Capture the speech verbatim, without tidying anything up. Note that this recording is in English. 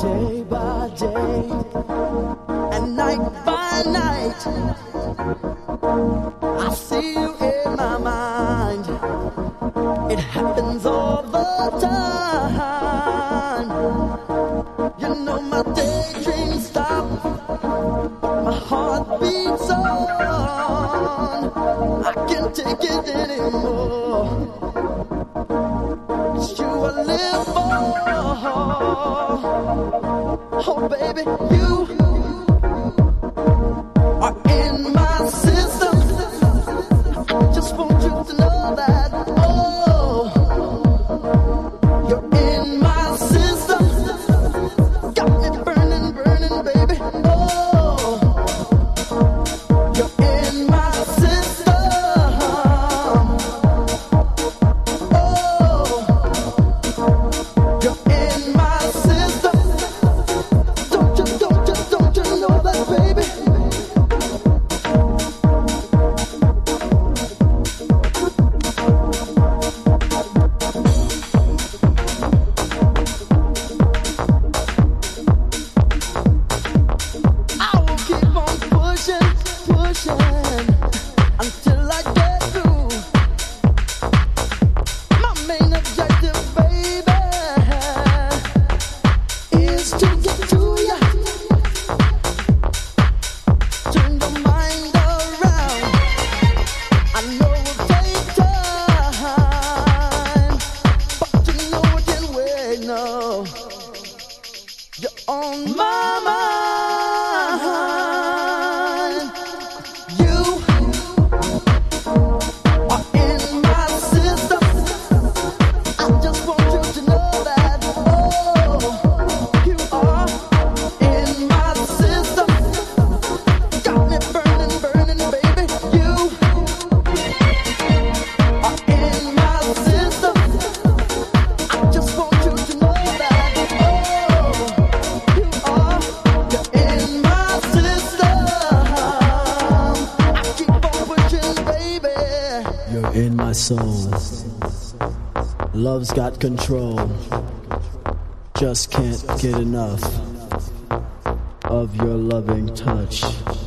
day by day and night by night. I see you in my mind. It happens all the time. You know my daydreams stop, but my heart beats on. I can't take it anymore. It's you I live for. Oh baby, you are in my system. I just want you to know that. Oh, you're in my system. Got me burning, burning, baby. Oh, you're in my system. Oh, you're in my system. Don't you, don't you, don't you know that, baby? I will keep on pushing, pushing until I get through. My main objective, baby, is to get to ya. Turn your mind around. I know it'll take time, but you know it can wait. No, you're on my mind. You are in my system. I just want you to know that. Oh, you are in my system. Got me burning, burning, baby. You are in my system. I just want you to know that. Oh, you are. You're in my system. I keep on pushing, baby. You're in my soul. Love's got control. Just can't get enough of your loving touch.